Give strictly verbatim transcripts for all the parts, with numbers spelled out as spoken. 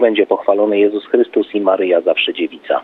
będzie pochwalony Jezus Chrystus i Maryja zawsze dziewica.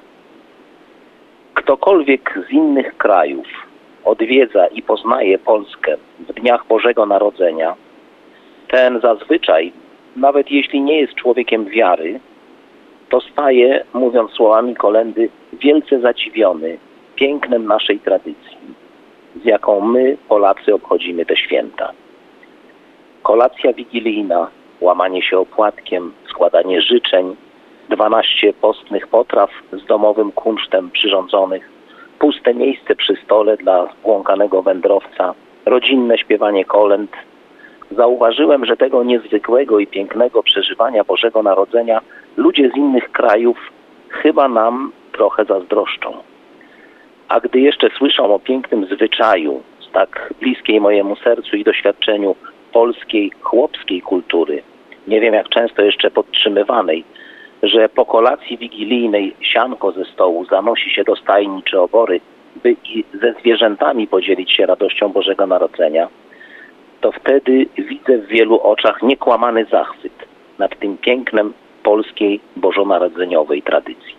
Ktokolwiek z innych krajów odwiedza i poznaje Polskę w dniach Bożego Narodzenia, ten zazwyczaj, nawet jeśli nie jest człowiekiem wiary, to staje, mówiąc słowami kolędy, wielce zadziwiony pięknem naszej tradycji, z jaką my, Polacy, obchodzimy te święta. Kolacja wigilijna, łamanie się opłatkiem, składanie życzeń, dwanaście postnych potraw z domowym kunsztem przyrządzonych, puste miejsce przy stole dla zbłąkanego wędrowca, rodzinne śpiewanie kolęd. Zauważyłem, że tego niezwykłego i pięknego przeżywania Bożego Narodzenia ludzie z innych krajów chyba nam trochę zazdroszczą. A gdy jeszcze słyszą o pięknym zwyczaju z tak bliskiej mojemu sercu i doświadczeniu polskiej, chłopskiej kultury, nie wiem jak często jeszcze podtrzymywanej, że po kolacji wigilijnej sianko ze stołu zanosi się do stajni czy obory, by i ze zwierzętami podzielić się radością Bożego Narodzenia, to wtedy widzę w wielu oczach niekłamany zachwyt nad tym pięknem polskiej bożonarodzeniowej tradycji.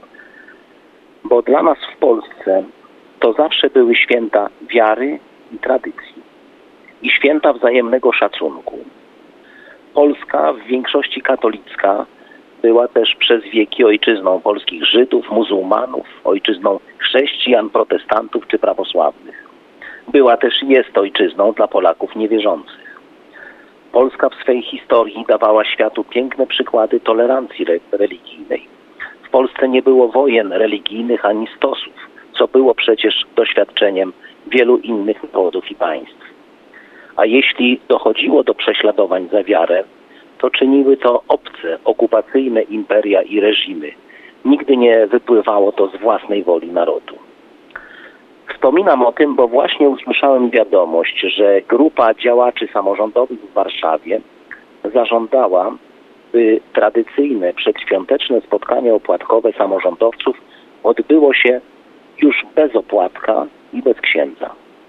Bo dla nas w Polsce to zawsze były święta wiary i tradycji i święta wzajemnego szacunku. Polska, w większości katolicka, była też przez wieki ojczyzną polskich Żydów, muzułmanów, ojczyzną chrześcijan, protestantów czy prawosławnych. Była też i jest ojczyzną dla Polaków niewierzących. Polska w swej historii dawała światu piękne przykłady tolerancji re- religijnej. W Polsce nie było wojen religijnych ani stosów, co było przecież doświadczeniem wielu innych narodów i państw. A jeśli dochodziło do prześladowań za wiarę, to czyniły to obce, okupacyjne imperia i reżimy. Nigdy nie wypływało to z własnej woli narodu. Wspominam o tym, bo właśnie usłyszałem wiadomość, że grupa działaczy samorządowych w Warszawie zażądała, by tradycyjne przedświąteczne spotkanie opłatkowe samorządowców odbyło się już bez opłatka i bez księdza.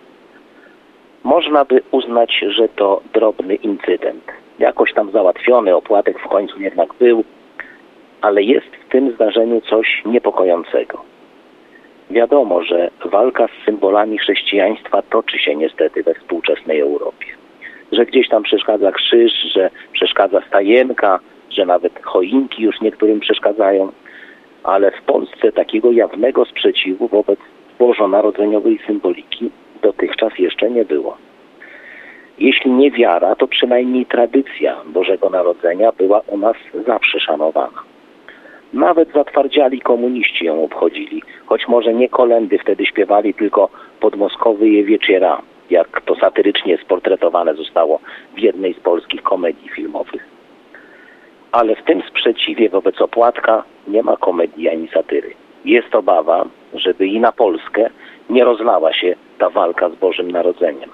Można by uznać, że to drobny incydent. Jakoś tam załatwiony, opłatek w końcu jednak był, ale jest w tym zdarzeniu coś niepokojącego. Wiadomo, że walka z symbolami chrześcijaństwa toczy się niestety we współczesnej Europie. Że gdzieś tam przeszkadza krzyż, że przeszkadza stajenka, że nawet choinki już niektórym przeszkadzają, ale w Polsce takiego jawnego sprzeciwu wobec bożonarodzeniowej symboliki dotychczas jeszcze nie było. Jeśli nie wiara, to przynajmniej tradycja Bożego Narodzenia była u nas zawsze szanowana. Nawet zatwardziali komuniści ją obchodzili, choć może nie kolędy wtedy śpiewali, tylko podmoskowy wieczera, jak to satyrycznie sportretowane zostało w jednej z polskich komedii filmowych. Ale w tym sprzeciwie wobec opłatka nie ma komedii ani satyry. Jest obawa, żeby i na Polskę nie rozlała się ta walka z Bożym Narodzeniem.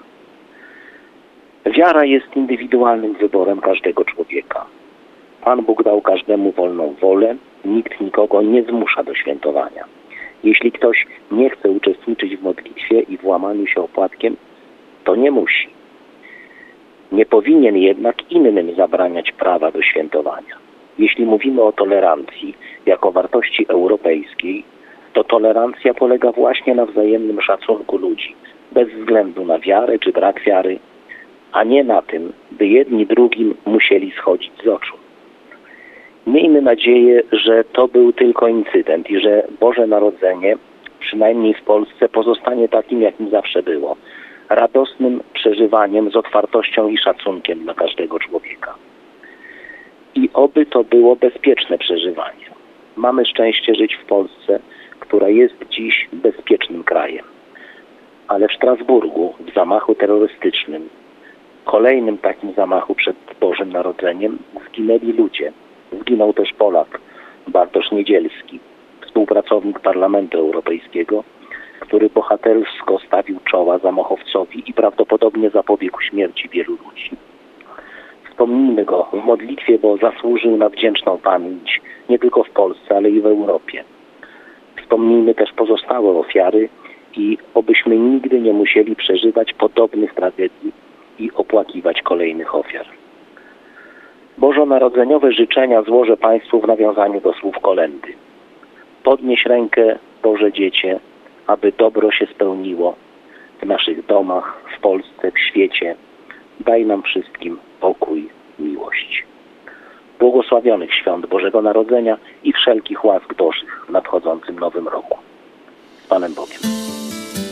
Wiara jest indywidualnym wyborem każdego człowieka. Pan Bóg dał każdemu wolną wolę, nikt nikogo nie zmusza do świętowania. Jeśli ktoś nie chce uczestniczyć w modlitwie i w łamaniu się opłatkiem, to nie musi. Nie powinien jednak innym zabraniać prawa do świętowania. Jeśli mówimy o tolerancji jako wartości europejskiej, to tolerancja polega właśnie na wzajemnym szacunku ludzi, bez względu na wiarę czy brak wiary, a nie na tym, by jedni drugim musieli schodzić z oczu. Miejmy nadzieję, że to był tylko incydent i że Boże Narodzenie, przynajmniej w Polsce, pozostanie takim, jakim zawsze było. Radosnym przeżywaniem z otwartością i szacunkiem dla każdego człowieka. I oby to było bezpieczne przeżywanie. Mamy szczęście żyć w Polsce, która jest dziś bezpiecznym krajem. Ale w Strasburgu, w zamachu terrorystycznym, kolejnym takim zamachu przed Bożym Narodzeniem, zginęli ludzie. Zginął też Polak, Bartosz Niedzielski, współpracownik Parlamentu Europejskiego, który bohatersko stawił czoła zamachowcowi i prawdopodobnie zapobiegł śmierci wielu ludzi. Wspomnijmy go w modlitwie, bo zasłużył na wdzięczną pamięć nie tylko w Polsce, ale i w Europie. Wspomnijmy też pozostałe ofiary i obyśmy nigdy nie musieli przeżywać podobnych tragedii i opłakiwać kolejnych ofiar. Bożonarodzeniowe życzenia złożę Państwu w nawiązaniu do słów kolędy. Podnieś rękę, Boże Dziecię, aby dobro się spełniło w naszych domach, w Polsce, w świecie. Daj nam wszystkim pokój, miłość. Błogosławionych świąt Bożego Narodzenia i wszelkich łask Bożych w nadchodzącym nowym roku. Z Panem Bogiem.